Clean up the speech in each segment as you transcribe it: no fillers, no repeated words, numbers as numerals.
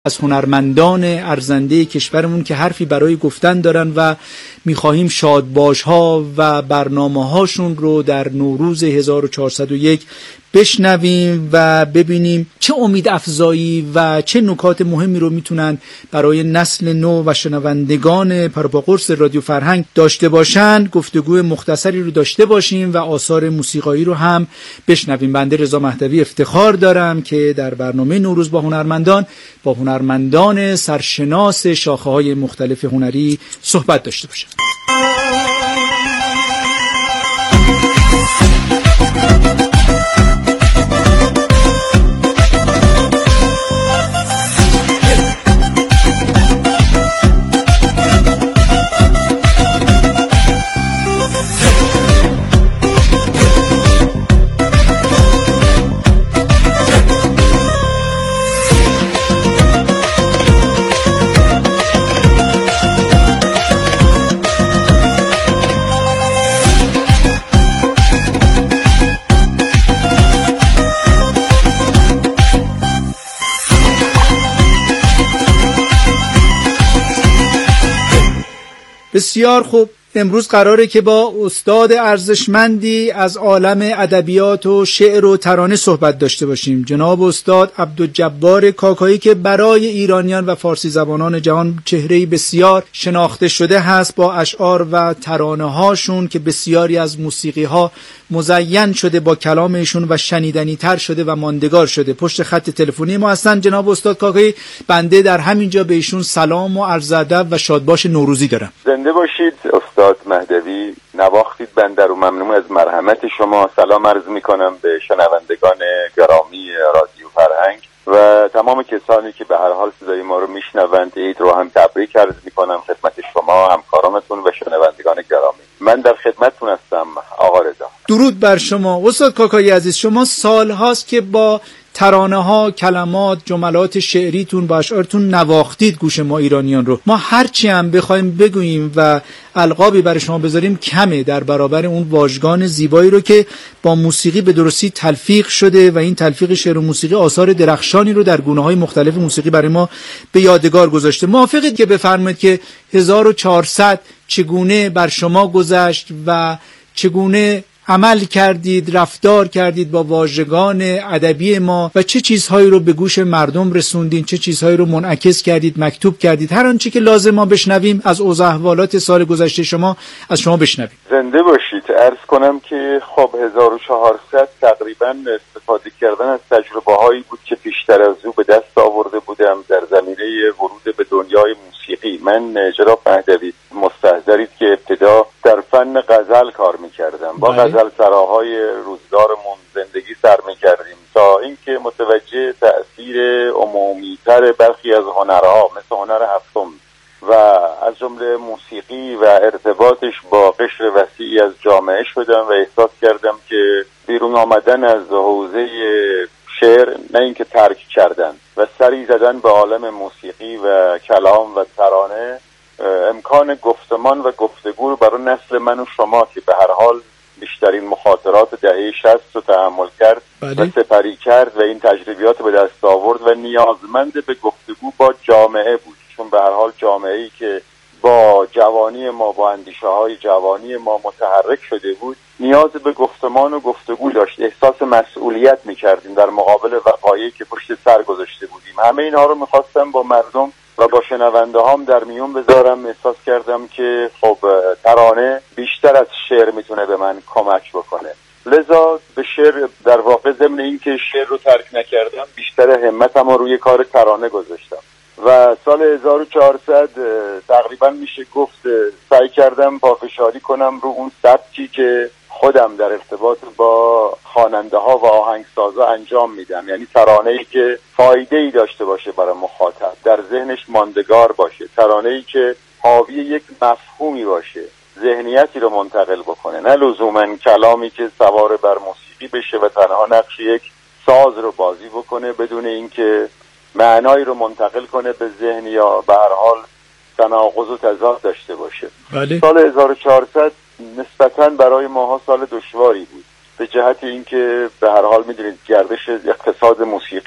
از هنرمندان ارزنده کشورمون که حرفی برای گفتن دارن و می‌خواهیم شادباش‌ها و برنامه‌هاشون رو در نوروز 1401 بشنویم و ببینیم چه امید افزایی و چه نکات مهمی رو میتونن برای نسل نو و شنوندگان پروپاقرص رادیو فرهنگ داشته باشن. گفتگوی مختصری رو داشته باشیم و آثار موسیقایی رو هم بشنویم. بنده رضا مهدوی افتخار دارم که در برنامه نوروز با هنرمندان سرشناس شاخه‌های مختلف هنری صحبت داشته باشم. بسیار خوب، امروز قراره که با استاد ارزشمندی از عالم ادبیات و شعر و ترانه صحبت داشته باشیم. جناب استاد عبدالجبار کاکایی که برای ایرانیان و فارسی زبانان جهان چهره‌ای بسیار شناخته شده هست با اشعار و ترانه هاشون که بسیاری از موسیقی ها مزین شده با کلام ایشون و شنیدنی تر شده و ماندگار شده. پشت خط تلفنی ما هستن جناب استاد کاکایی. بنده در همینجا به ایشون سلام و عرض ادب و شادباش نوروزی دارم. زنده باشید استاد مهدوی، نواختید بنده و ممنون از مرحمت شما. سلام عرض میکنم به شنوندگان گرامی رادیو فرهنگ و تمام کسانی که به هر حال صدای ما رو میشنوند. عید رو هم تبریک عرض میکنم خدمت شما، همکارانتون و شنوندگان گرامی. من در خدمتتون هستم آقا رضا. درود بر شما استاد کاکایی عزیز. شما سال هاست که با ترانه ها، کلمات، جملات شعریتون با اشعارتون نواختید گوش ما ایرانیان رو. ما هرچی هم بخوایم بگوییم و القابی برای شما بذاریم کمه در برابر اون واژگان زیبایی رو که با موسیقی به درستی تلفیق شده و این تلفیق شعر و موسیقی آثار درخشانی رو در گونه‌های مختلف موسیقی برای ما به یادگار گذاشته. موافقید که بفرمایید که 1400 چگونه بر شما گذشت و چگونه عمل کردید، رفتار کردید با واژگان ادبی ما و چه چیزهایی رو به گوش مردم رسوندین، چه چیزهایی رو منعکس کردید، مکتوب کردید. هر آنچه که لازم ما بشنویم از اوضاع احوالات سال گذشته شما از شما بشنویم. زنده باشید. عرض کنم که خب 1400 تقریبا استفاده کردن از تجربه هایی بود که پیشتر از او به دست آورده بودم در زمینه ورود به دنیای موسیقی. من جناب مهدوی مستحضرید که ابتدا در فن غزل کار می‌کردم. با غزل سراهای روزگارمون زندگی سر می‌کردیم تا اینکه متوجه تأثیر عمومی‌تر برخی از هنرها مثل هنر هفتم و از جمله موسیقی و ارتباطش با قشر وسیعی از جامعه شدم و احساس کردم که بیرون آمدن از حوزه شعر نه اینکه ترک کردن و سری زدن به عالم موسیقی و کلام و ترانه امکان گفتمان و گفتگو رو برای نسل من و شما که به هر حال بیشترین مخاطرات دهه 60 رو تحمل کرد و سپری کرد و این تجربیات به دست آورد و نیازمند به گفتگو با جامعه بود. چون به هر حال جامعه‌ای که با جوانی ما، با اندیشه‌های جوانی ما متحرک شده بود، نیاز به گفتمان و گفتگو داشت. احساس مسئولیت می‌کردیم در مقابل وقایعی که پشت سر گذاشته بودیم. همه اینها رو می‌خواستم با مردم و با شنونده هام در میون بذارم. احساس کردم که خب ترانه بیشتر از شعر میتونه به من کمک بکنه. لذا به شعر در واقع ضمن این که شعر رو ترک نکردم بیشتر همتم رو روی کار ترانه گذاشتم و سال 1400 تقریبا میشه گفت سعی کردم پافشاری کنم رو اون سبکی که خودم در ارتباط با خواننده ها و آهنگسازا انجام میدم. یعنی ترانه‌ای که فایده‌ای داشته باشه برای مخاطب، در ذهنش ماندگار باشه، ترانه‌ای که حاوی یک مفهومی باشه، ذهنیتی رو منتقل بکنه، نه لزوما کلامی که سوار بر موسیقی بشه و تنها نقش یک ساز رو بازی بکنه بدون اینکه معنایی رو منتقل کنه به ذهن یا به هر حال تناقض و تضاد داشته باشه. سال 1400 نسبتاً برای ماها سال دشواری بود به جهت اینکه به هر حال میدونید گردش اقتصاد موسیقی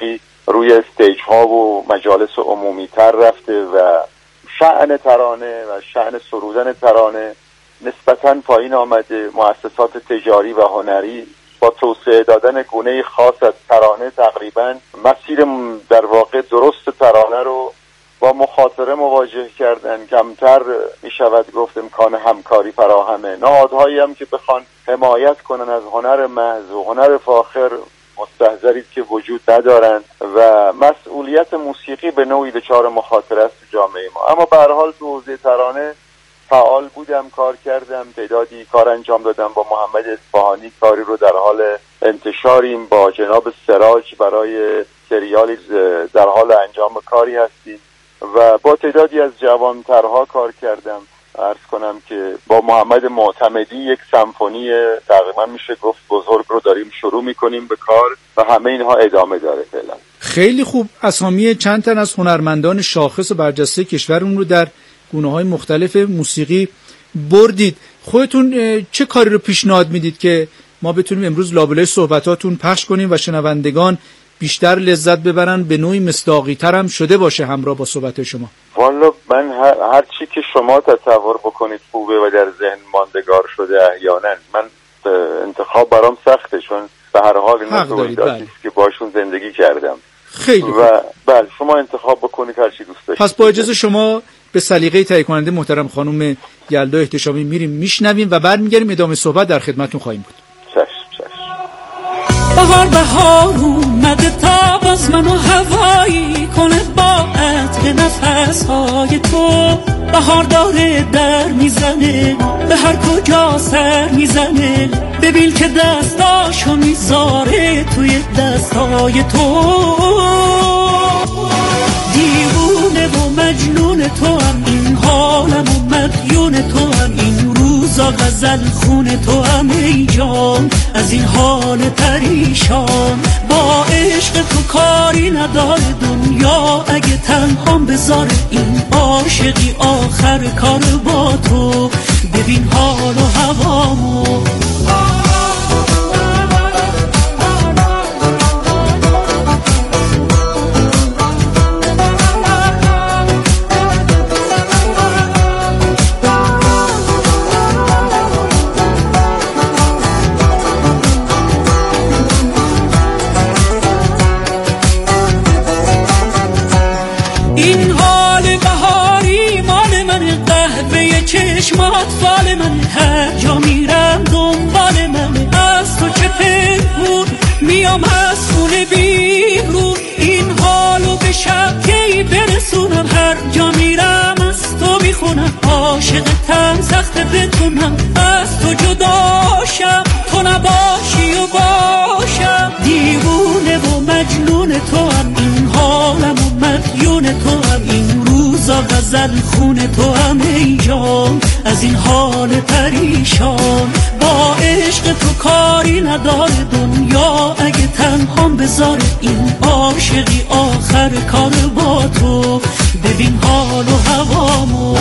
روی استیج ها و مجالس عمومی تر رفته و شأن ترانه و شأن سرودن ترانه نسبتاً پایین آمده. مؤسسات تجاری و هنری با توسعه دادن گونه خاص از ترانه تقریباً مسیر در واقع درست ترانه رو با مخاطره مواجه کردن. کمتر می شود گفت امکان همکاری فراهمه. نهادهایی هم که بخوان حمایت کنن از هنر محض و هنر فاخر مستحضرید که وجود ندارند و مسئولیت موسیقی به نوعی دچار مخاطره است تو جامعه ما. اما به هر حال تو حوزه ترانه فعال بودم، کار کردم، تعدادی کار انجام دادم. با محمد اصفهانی کاری رو در حال انتشاریم، با جناب سراج برای سریالی در حال انجام کاری هستیم و با تعدادی از جوانترها کار کردم. عرض کنم که با محمد معتمدی یک سمفونی تقریبا میشه گفت بزرگ رو داریم شروع میکنیم به کار و همه اینها ادامه داره فعلا. خیلی خوب. اسامی چند تن از هنرمندان شاخص و برجسته کشورمون رو در گونه‌های مختلف موسیقی بردید. خودتون چه کاری رو پیشنهاد میدید که ما بتونیم امروز لابلای صحبتاتون پخش کنیم و شنوندگان بیشتر لذت ببرن، به نوعی مصداقی‌تر هم شده باشه همراه با صحبت شما؟ والا من هر چی که شما تصور بکنید خوبه و در ذهن ماندگار شده. احیانا من انتخاب برام سخته، چون به هر حال اینا تولیداتی که باشون زندگی کردم. خیلی و بله شما انتخاب بکنید هر چی دوست داشتید. پس با اجازه شما به سلیقه تهیه کننده محترم خانم یلدا احتشامی میریم میشنویم و برمیگردیم ادامه صحبت در خدمتتون خواهیم بود. بهار اومده تا باز منو هوایی کنه با عطر نفسهای تو. بهار داره در میزنه به هر کجا سر میزنه، ببین که دستاشو میذاره توی دستای تو. دیوونه و مجنون تو هم این حالم و مدیون تو هم این روزا غزل خون تو هم ای جان از این حال پریشان. با عشق تو کاری نداره دنیا اگه تنهام بذاره این عاشقی آخر کار با تو. ببین حال و هوامو چشمات فال من، هر جا میرم دنبال من. از تو چه پنهون میام از خونه بیرون، این حالو به شب کی برسونم. هر جا میرم از تو میخونم، عاشقتم سخت بتونم از تو جداشم، تو نباشی و باشم. دیوونه و مجنون تو هم این حالم و مدیون تو هم این روزا غزل خون تو هم ای جان از این حال پریشان. با عشق تو کاری نداره دنیا اگه تنهام بذاره این عاشقی آخر کار با تو. ببین حال و هوامو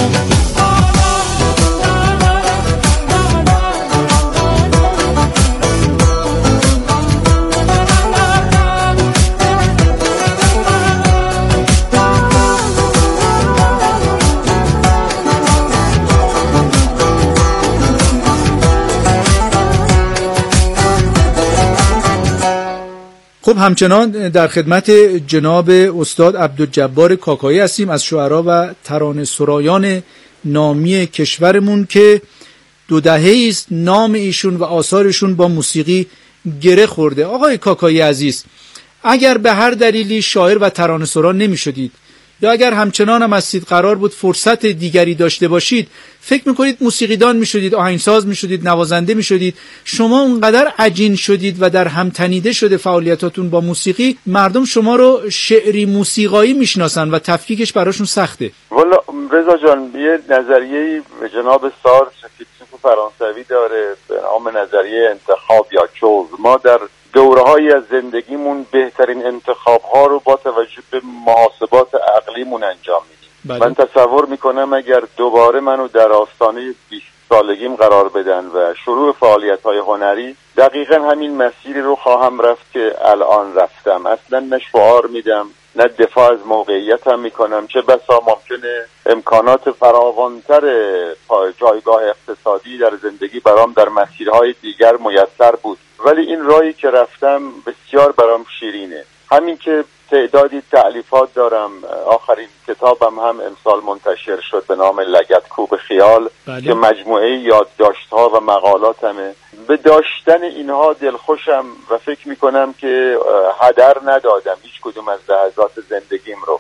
خب همچنان در خدمت جناب استاد عبدالجبار کاکایی هستیم از شعرا و ترانه سرایان نامی کشورمون که 2 دهه است نام ایشون و آثارشون با موسیقی گره خورده. آقای کاکایی عزیز، اگر به هر دلیلی شاعر و ترانه سرا نمی شدید یا اگر همچنان هم هستید قرار بود فرصت دیگری داشته باشید، فکر میکنید موسیقیدان میشدید، آهنگساز میشدید، نوازنده میشدید؟ شما اونقدر عجین شدید و در هم تنیده شده فعالیتاتون با موسیقی، مردم شما رو شعری موسیقایی میشناسن و تفکیکش براشون سخته. والا رضا جان، یه نظریه به جناب سارتر فیلسوف فرانسوی داره به نام نظریه انتخاب یا چوز. ما در دوره‌هایی از زندگیمون بهترین انتخاب‌ها رو با توجه به محاسبات عقلیمون انجام میدیم. من تصور میکنم اگر دوباره منو در آستانه 20 سالگیم قرار بدن و شروع فعالیت‌های هنری، دقیقاً همین مسیری رو خواهم رفت که الان رفتم. اصلا نه شعار میدم نه دفاع از موقعیتم میکنم، چه بسا ممکنه امکانات فراوانتر جایگاه اقتصادی در زندگی برام در مسیرهای دیگر میسر بود، ولی این راهی که رفتم بسیار برام شیرینه. همین که تعدادی تألیفات دارم، آخرین کتابم هم امسال منتشر شد به نام لگدکوب خیال که مجموعه یادداشت‌ها و مقالاتمه. به داشتن اینها دلخوشم و فکر میکنم که هدر ندادم هیچ کدوم از لحظات زندگیم رو.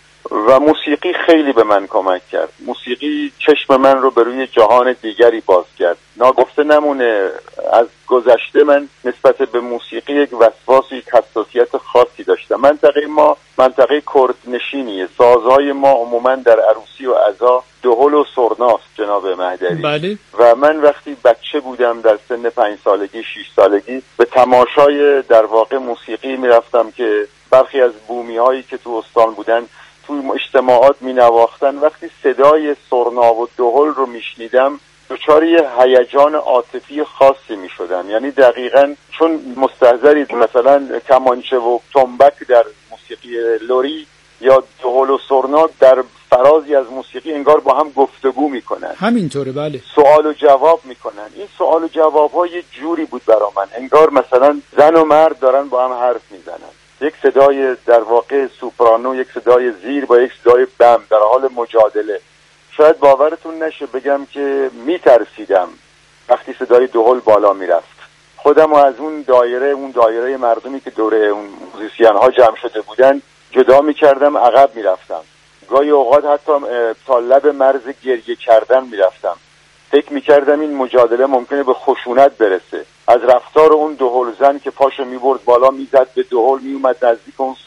و موسیقی خیلی به من کمک کرد. موسیقی چشم من رو به روی جهان دیگری باز کرد. ناگفته نمونه از گذشته من نسبت به موسیقی یک وسواس و یک حساسیت خاصی داشتم. منطقه ما منطقه کردنشینیه. سازهای ما عموما در عروسی و عزا دهل و سرناست جناب مهدری. بله. و من وقتی بچه بودم در سن 5 سالگی 6 سالگی به تماشای در واقع موسیقی میرفتم که برخی از بومی هایی که تو استان بودن توی اجتماعات می نواختن. وقتی صدای سرنا و دهل رو می شنیدم دچار یه هیجان عاطفی خاصی می شدم. یعنی دقیقاً چون مستحضرید مثلا کمانچه و تنبک در موسیقی لری یا دهل و سرنا در فرازی از موسیقی انگار با هم گفتگو می کنن. همینطوره. بله. سوال و جواب می کنن. این سوال و جواب ها یه جوری بود برا من انگار مثلا زن و مرد دارن با هم حرف می زنن. یک صدای در واقع سوپرانو، یک صدای زیر با یک صدای بم در حال مجادله. شاید باورتون نشه بگم که میترسیدم وقتی صدای دهل بالا میرفت. خودم از اون دایره مردمی که دوره اون موزیسین ها جمع شده بودن جدا میکردم، عقب میرفتم. گاهی اوقات حتی تا لب مرز گریه کردن میرفتم. فکر میکردم این مجادله ممکنه به خشونت برسه. از رفتار اون دهل زن که پاشو میبرد بالا میزد به دهل، میومد نزدیک اون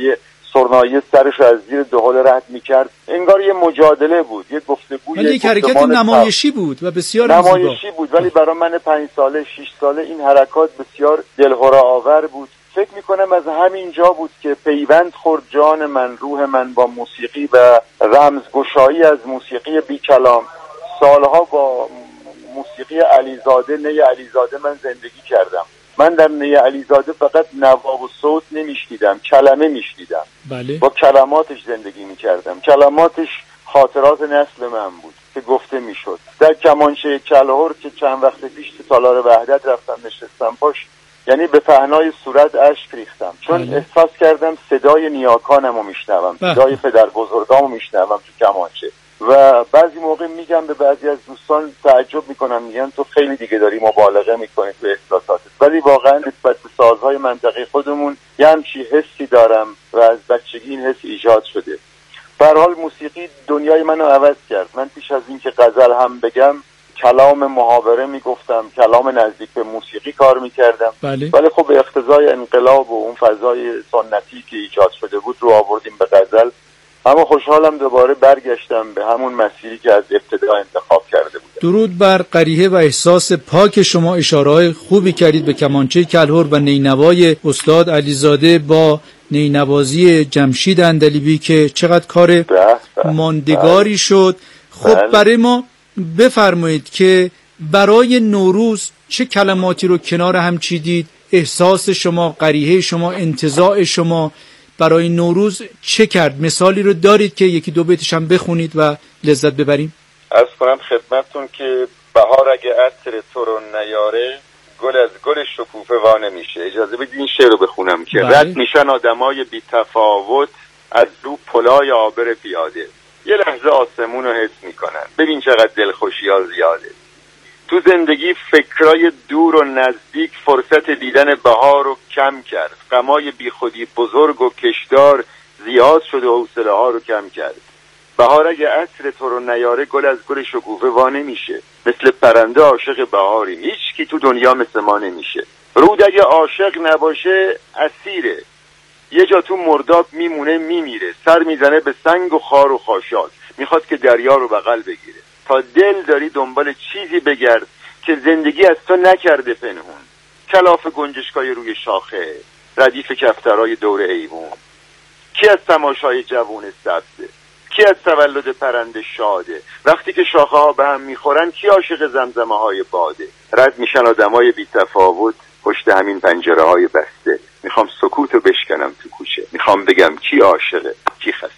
سرنایه سرش از زیر دهل رد میکرد، انگار یه مجادله بود، یه گفتگوی، ولی یک حرکت نمایشی بود و بسیار نمایشی بود. ولی برای من 5 ساله 6 ساله این حرکات بسیار دلهره آور بود. فکر میکنم از همین جا بود که پیوند خورد جان من، روح من با موسیقی و رمزگشایی از موسیقی بی کلام. سالها با موسیقی علیزاده، نی علیزاده من زندگی کردم. من در نی علیزاده فقط نوا و صوت نمیشنیدم، کلمه میشنیدم. بله. با کلماتش زندگی میکردم. کلماتش خاطرات نسل من بود که گفته میشد. در کمانچه کلهر که چند وقت پیش تو تالار وحدت رفتم نشستم پاش، یعنی به پهنای صورت اشک ریختم، چون بله. احساس کردم صدای نیاکانم رو میشنوم، صدای پدر بزرگام رو میشنوم تو کمانچه. و بعضی موقع میگم به بعضی از دوستان، تعجب میکنم، میگن تو خیلی دیگه داری مبالغه میکنی تو احساساتت، ولی واقعا نسبت به سازهای منطقه خودمون یه همچی حسی دارم و از بچگی این حس ایجاد شده. به هر حال موسیقی دنیای منو عوض کرد. من پیش از این که غزل هم بگم کلام محاوره میگفتم، کلام نزدیک به موسیقی کار میکردم. بله. ولی خب به اقتضای انقلاب و اون فضای سنتی که ایجاد شده بود رو آوردیم به غزل. اما خوشحالم دوباره برگشتم به همون مسیری که از ابتدا انتخاب کرده بودم. درود بر قریحه و احساس پاک شما. اشاره‌های خوبی کردید به کمانچه کلهر و نینوای استاد علیزاده با نینوازی جمشید اندلیبی که چقدر کار ماندگاری شد. خب برای ما بفرمایید که برای نوروز چه کلماتی رو کنار هم چیدید؟ احساس شما، قریحه شما، انتزاع شما برای نوروز چه کرد؟ مثالی رو دارید که یکی دو بیتش هم بخونید و لذت ببریم؟ عرض کنم خدمتتون که بهار اگه عطر تو رو نیاره، گل از گل شکوفه وا نمیشه. اجازه بدید این شعر رو بخونم که بله. رد میشن آدمای بی تفاوت از رو پلای آبر پیاده، یه لحظه آسمون رو حس میکنن، ببین چقدر دلخوشی ها زیاده. تو زندگی فکرای دور و نزدیک فرصت دیدن بهار رو کم کرد، غمای بی خودی بزرگ و کشدار زیاد شد و حوصله ها رو کم کرد. بهار اگه عطر تو رو نیاره، گل از گل شکوفه وا نمیشه. مثل پرنده عاشق بهاری، هیچ کی تو دنیا مثل ما نمیشه. رود اگه عاشق نباشه اسیره، یه جا تو مرداب میمونه میمیره. سر میزنه به سنگ و خار و خاشاک، میخواد که دریا رو بغل بگیره. تا دل داری دنبال چیزی بگرد که زندگی از تو نکرده پنهون. کلاف گنجشکای روی شاخه، ردیف کفترای دور ایوون. کی از تماشای جوون سبزه؟ کی از تولد پرنده شاده؟ وقتی که شاخه ها به هم میخورن کی عاشق زمزمه های باده؟ رد میشن آدمای بی تفاوت پشت همین پنجره های بسته. میخوام سکوتو بشکنم تو کوچه، میخوام بگم کی عاشقه کی خسته.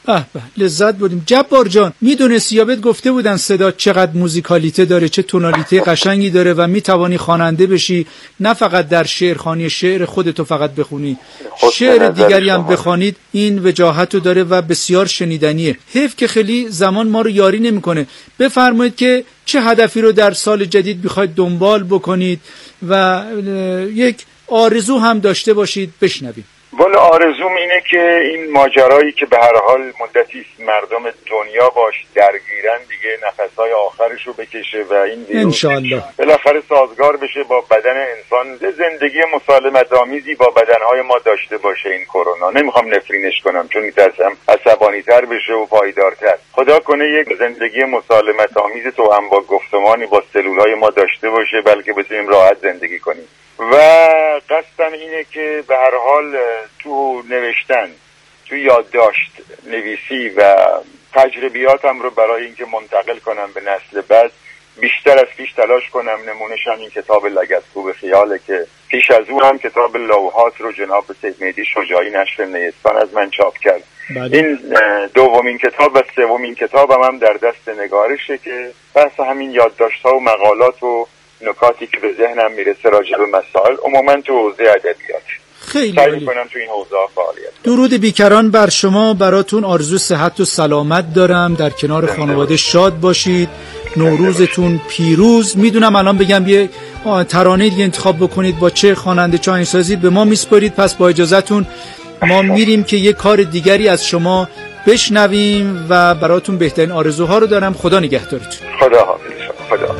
لذت بردیم. جبار جان، میدونستی یا بهت گفته بودن صدا چقدر موزیکالیته داره، چه تونالیته قشنگی داره و میتوانی خواننده بشی، نه فقط در شعرخوانی شعر خودتو فقط بخونی، شعر دیگری هم بخوانید. این وجاهتو داره و بسیار شنیدنیه. حیف که خیلی زمان ما رو یاری نمیکنه. بفرمایید که چه هدفی رو در سال جدید بخواید دنبال بکنید و یک آرزو هم داشته باشید بشنویم. والا آرزوم اینه که این ماجرایی که به هر حال مدتی مردم دنیا باش درگیرن دیگه نفسهای آخرشو بکشه و این ویروس بالاخره سازگار بشه با بدن انسان، زندگی مسالمت آمیزی با بدنهای ما داشته باشه. این کرونا نمیخوام نفرینش کنم چون میترسم عصبانی‌تر بشه و پایدارتر. خدا کنه یک زندگی مسالمت آمیز تو هم با گفتمانی با سلولهای ما داشته باشه، بلکه بتونیم راحت زندگی کنیم. و قصدم اینه که به هر حال تو نوشتن، تو یادداشت نویسی و تجربیاتم رو برای اینکه منتقل کنم به نسل بعد بیشتر از پیش تلاش کنم. نمونه‌ش هم این کتاب لگدکوب خیاله که پیش از اون هم کتاب لوحات رو جناب سید مهدی شجاعی نشر نیستان از من چاپ کرد. این دومین کتاب و سومین کتابم هم در دست نگارشه که بحث همین یادداشت‌ها و مقالات و نکاتی که به ذهنم میرسه راجع به مسائل عموما تو حوزه ادبیات خیلی سعی می‌کنم تو این حوزه فعالیت. درود بیکران بر شما. براتون آرزو صحت و سلامت دارم. در کنار خانواده شاد باشید. نوروزتون پیروز. میدونم الان بگم یه ترانه دیگه انتخاب بکنید با چه خواننده چه آهنگسازی به ما میسپارید. پس با اجازهتون ما میریم که یه کار دیگری از شما بشنویم و براتون بهترین آرزوها رو دارم. خدا نگهدارتون. خدا حافظ شما. خدا.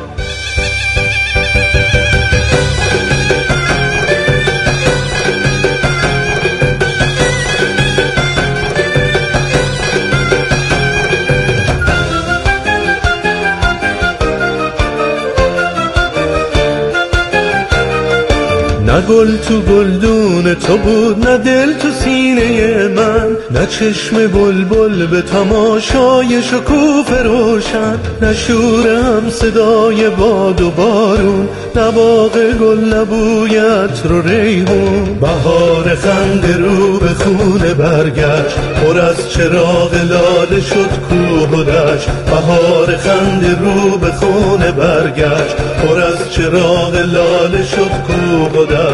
نه گل تو گلدون تو بود، نه دل تو سینه من، نه چشم بلبل به تماشای شکوفه روشن، نه شورم صدای باد و بارون، نه باغ گل، نه بوی عطر و ریحون. بهار خنده رو به خونه برگشت، پر از چراغ لاله شد کوه و دشت. بهار خنده رو به خونه برگشت، پر از چراغ لاله شد کوه و دشت.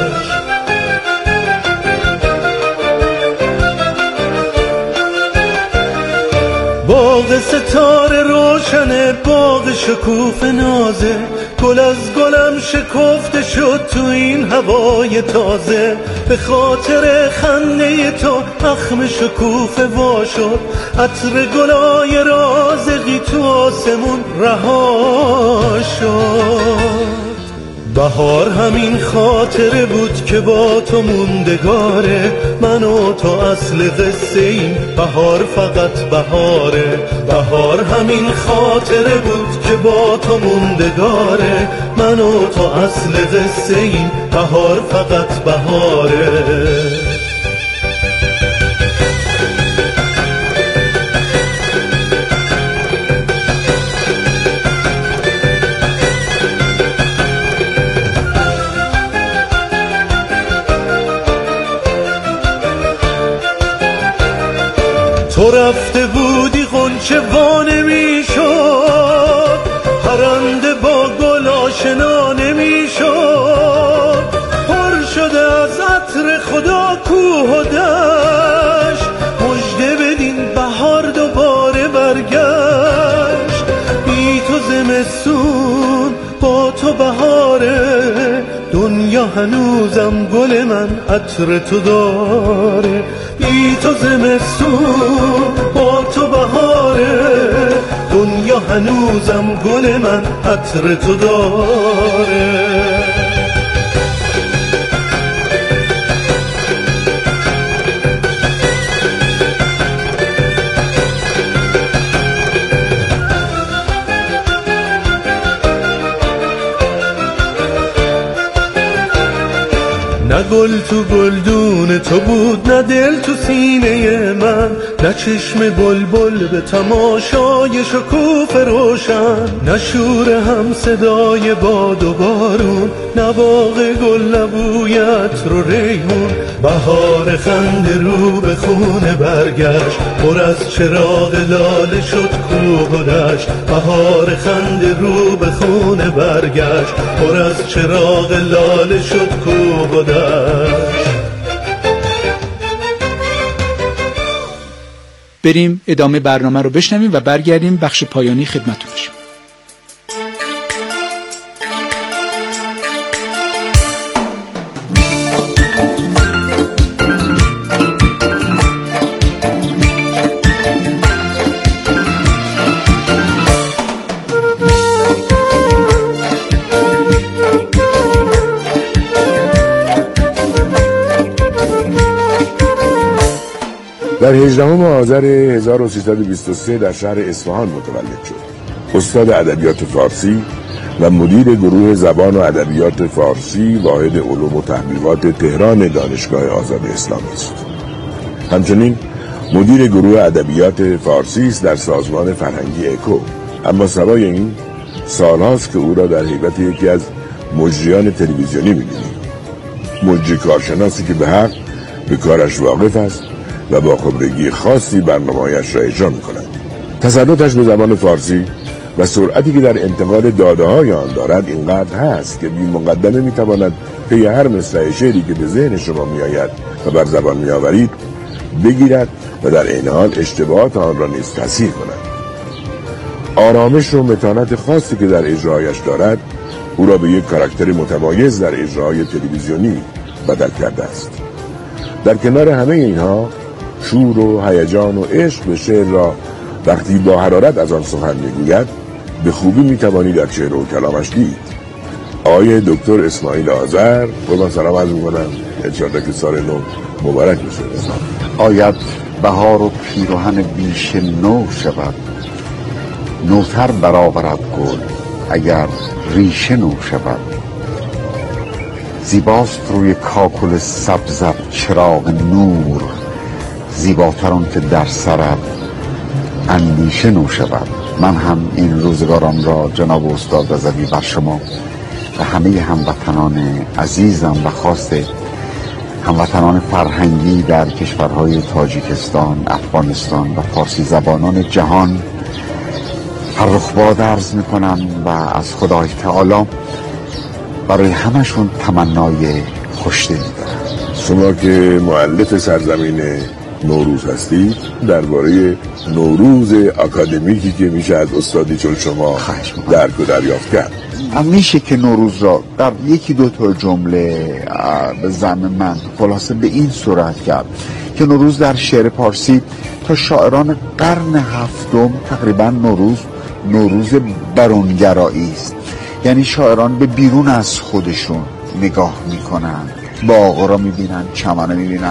باغ ستاره روشنه، باغ شکوف نازه، گل از گلم شکفته شد تو این هوای تازه. به خاطر خنده تو اخم شکوفه وا شد، عطر گلای رازقی تو آسمون رها شد. بهار همین خاطره بود که با تو موندگاره، من و تو اصل قصه ایم، بهار فقط بهاره. بهار همین خاطره بود که با تو موندگاره، من و تو اصل قصه ایم، بهار فقط بهاره. تو رفته بودی غنچه وا نمی‌شد، پرنده با گل آشنا نمی‌شد. پر شده از عطر خدا کوه و دشت، مژده بدین بهار دوباره برگشت. بی تو زمستون با تو بهاره، دنیا هنوزم گل من عطر تو داره. بی تو زمستون با تو بهاره، دنیا هنوزم گل من عطر تو داره. نه گل تو گلدون تو بود، نه دل تو سینه من، نه چشم بلبل به تماشای شکوف روشن، نه شور هم صدای باد و بارون، نه باغ گل نبوی عطر و ریحون. بهار خنده رو به خونه برگشت، پر از چراغ لاله شد کوه و دشت. بهار خنده رو به خونه برگشت، پر از چراغ لاله شد کوه و دشت. بریم ادامه برنامه رو بشنویم و برگردیم بخش پایانی خدمتتون باشیم. در 18 آذر 1323 در شهر اصفهان متولد شد. استاد ادبیات فارسی و مدیر گروه زبان و ادبیات فارسی واحد علوم و تحقیقات تهران دانشگاه آزاد اسلامی است. همچنین مدیر گروه ادبیات فارسی است در سازمان فرهنگی اکو. اما سوای این سالهاست که او را در هیئت یکی از مجریان تلویزیونی می‌بینیم. مجری کارشناسی که به حق به کارش واقف است و با خبرگی خاصی برنامه‌هایش را اجرا می‌کند. تسلطش به زبان فارسی و سرعتی که در انتقال داده‌های آن دارد اینقدر هست که بی مقدمه می‌تواند پی هر مصرع شعری که به ذهن شما می‌آید و بر زبان می‌آورید بگیرد و در عین حال اشتباهات آن را نیز تصحیح کند. آرامش و متانت خاصی که در اجرایش دارد او را به یک کاراکتر متمایز در اجرای تلویزیونی بدل کرده است. در کنار همه اینها شور و هیجان و عشق به شعر را وقتی با حرارت از آن سخن میگوید به خوبی میتوانی در شعر و کلامش دید. آقای دکتر اسماعیل آذر، قربان سلام عرض می‌کنم. انشاءالله که سال نو مبارک بشه. آید بهار و پیراهن بیش نو شود، نوتر برآورد گل اگر ریشه نو شود. زیباست روی کاکل سبزت چراغ نور، زیباتر آن که در سرت اندیشه نو شود. من هم این روزگاران را جناب استاد رضوی بر شما و همه هموطنان عزیزم و خاص هموطنان فرهنگی در کشورهای تاجیکستان، افغانستان و فارسی زبانان جهان فرخ‌باد عرض میکنم و از خدای تعالی برای همشون تمنای خوشدلی دارم. شما که مؤلف سرزمین نوروز هستید، درباره نوروز اکادمیکی که میشه از استادی چون شما درک و دریافت کرد، میشه که نوروز را در یکی دو تا جمله به زعم من خلاصه به این صورت کرد که نوروز در شعر پارسی تا شاعران قرن هفتم تقریبا نوروز برونگرایی است. یعنی شاعران به بیرون از خودشون نگاه میکنن، باغ را میبینن، چمن میبینن،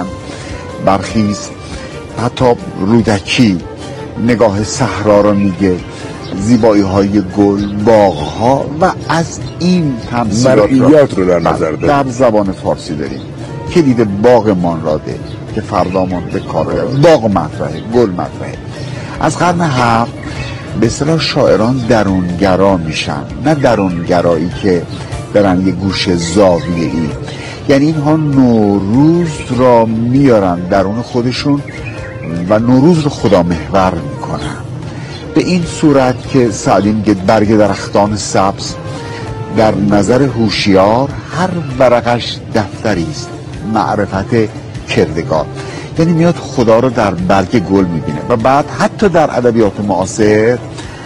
برخیز، حتی رودکی نگاه صحرا را میگه، زیبایی های گل، باغ ها و از این مرئیات رو در نظر داریم. در زبان فارسی داریم که دیده باغمان را ده که فردامان به کار باغ مطرحه، گل مطرحه. از قرن هفت به اصطلاح شاعران درونگرا میشن، نه درونگرایی که برن یه گوش زاویه ای. یعنی اینها نوروز را میارن درون خودشون و نوروز رو خدا محور میکنن به این صورت که سعدی میگه برگ درختان سبز در نظر هوشیار هر ورقش دفتری است معرفت کردگار. یعنی میاد خدا رو در برگ گل میبینه. و بعد حتی در ادبیات معاصر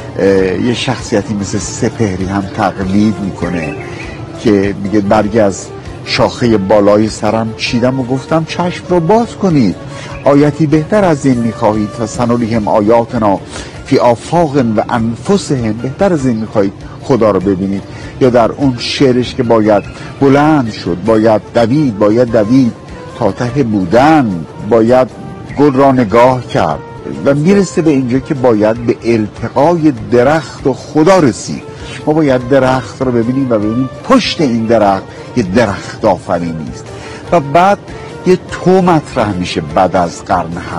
یه شخصیتی مثل سپهری هم تقلید میکنه که میگه برگ از شاخه بالای سرم چیدم و گفتم چشم رو باز کنید، آیتی بهتر از این میخواهید و سنوریهم آیاتنا فی آفاق و انفسهم، بهتر از این میخواهید خدا رو ببینید. یا در اون شعرش که باید بلند شد، باید دوید تا ته بودن، باید گل را نگاه کرد و میرسه به اینجا که باید به التقای درخت و خدا رسید. ما باید درخت رو ببینیم و ببینیم پشت این درخت یه درخت آفرینی است. و بعد یه تو مطرح میشه بعد از قرن هفت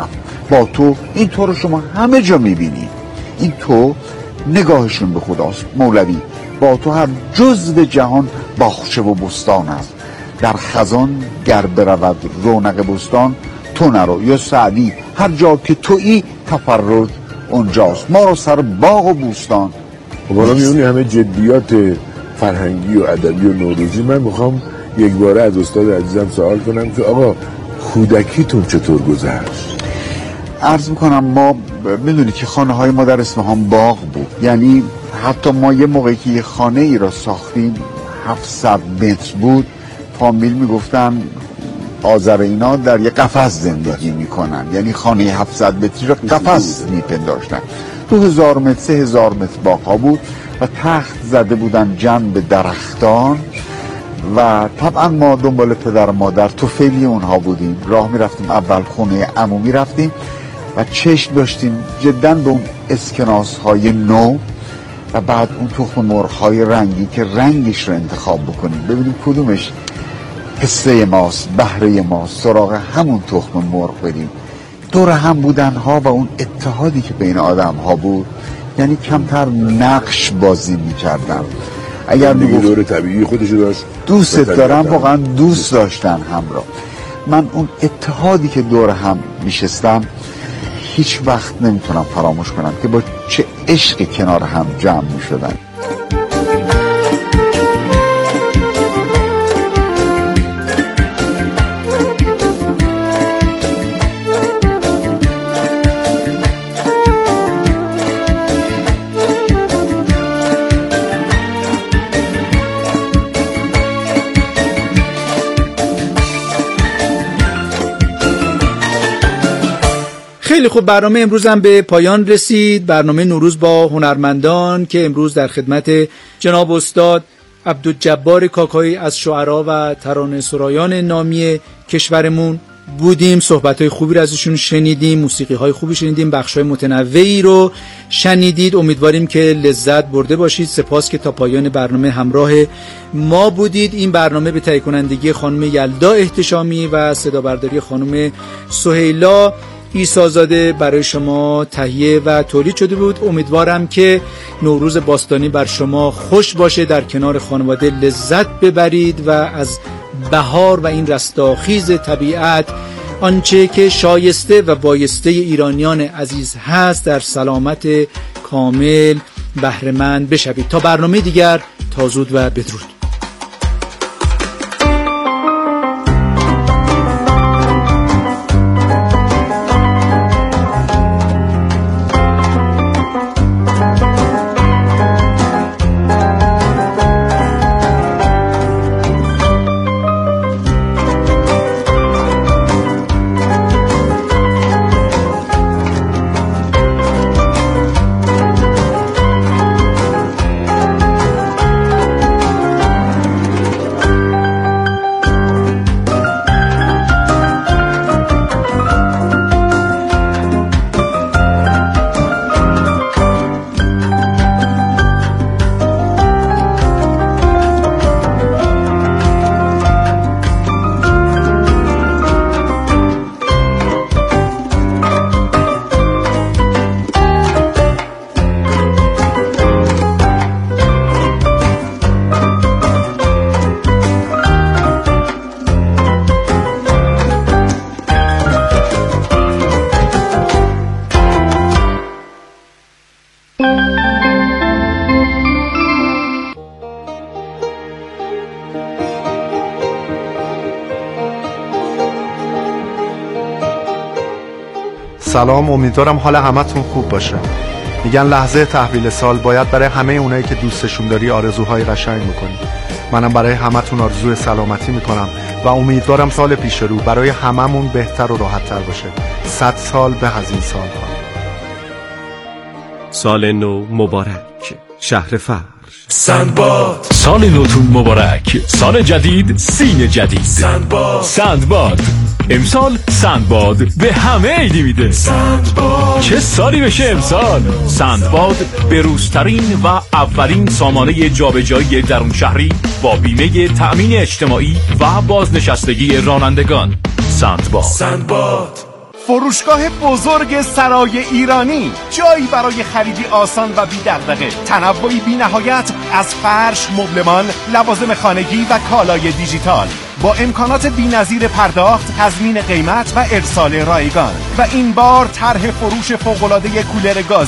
با تو، این تو رو شما همه جا میبینی. این تو نگاهشون به خداست. مولوی با تو هر جزو جهان باغچه و بستان است، در خزان گر برود رونق بستان تو نرو. یا سعدی هر جا که تویی تفرد اونجاست، ما رو سر باغ و بوستان. بالا میونی همه جدیات فرهنگی و ادبی و نوروزی، من میخوام یک باره از استاد عزیزم سوال کنم که آقا کودکیتون چطور گذشت؟ عرض میکنم ما میدونی که خانه های ما در اصفهان باغ بود، یعنی حتی ما یه موقعی که یه خانه ای را ساختیم 700 متر بود، فامیل میگفتن آذر اینا در یه قفس زندگی میکنن، یعنی خانه 700 متری را قفس میپنداشتن. 2000 متر 3000 متر باغ ها بود و تخت زده بودن جنب درختان و طبعا ما دنبال پدر و مادر توفیلی اونها بودیم. راه میرفتیم، اول خونه عمو میرفتیم و چشم داشتیم جدا به اون اسکناس های نو و بعد اون تخم مرغ های رنگی که رنگش رو انتخاب بکنیم، ببینیم کدومش حصه ماست، بهره ماست، سراغ همون تخم مرغ بریم. دور هم بودن ها و اون اتحادی که بین آدم ها بود، یعنی کمتر نقش بازی میکردن. اگر دور طبیعی خودشو داشت، دوست دارم، واقعا دوست داشتن همراه. من اون اتحادی که دور هم میشستم هیچ وقت نمیتونم فراموش کنم که با چه عشقی کنار هم جمع میشدن. خیلی خوب، برنامه امروز هم به پایان رسید. برنامه نوروز با هنرمندان که امروز در خدمت جناب استاد عبدالجبار کاکایی از شعرا و ترانه سرایان نامی کشورمون بودیم. صحبت‌های خوبی رو ازشون شنیدیم، موسیقی‌های خوبی شنیدیم، بخش‌های متنوعی رو شنیدید. امیدواریم که لذت برده باشید. سپاس که تا پایان برنامه همراه ما بودید. این برنامه به تهیه کنندگی خانم یلدا احتشامی و صدابرداری خانم سهیلا عیسی‌زاده برای شما تهیه و تولید شده بود. امیدوارم که نوروز باستانی بر شما خوش باشه، در کنار خانواده لذت ببرید و از بهار و این رستاخیز طبیعت آنچه که شایسته و بایسته ایرانیان عزیز هست در سلامت کامل بهره‌مند بشوید. تا برنامه دیگر، تا زود و بدرود. سلام، امیدوارم حال همتون خوب باشه. میگن لحظه تحویل سال باید برای همه اونایی که دوستشون داری آرزوهای قشنگ بکنی. منم برای همتون آرزوی سلامتی میکنم و امیدوارم سال پیش رو برای هممون بهتر و راحت تر باشه. 100 سال به از این سال ها. سال نو مبارک. شهر فرش. سندباد. سال نوتون مبارک. سال جدید، سین جدید. سندباد. امسال سندباد به همه عیدی میده. سندباد. چه سالی بشه امسال. سندباد به روزترین و اولین سامانه جابجایی درون شهری با بیمه تأمین اجتماعی و بازنشستگی رانندگان. سندباد. فروشگاه بزرگ سرای ایرانی، جایی برای خریدی آسان و بی دغدغه، تنوعی بی نهایت از فرش، مبلمان، لوازم خانگی و کالای دیجیتال با امکانات بی‌نظیر پرداخت، تضمین قیمت و ارسال رایگان. و این بار طرح فروش فوق‌العاده کولر گاز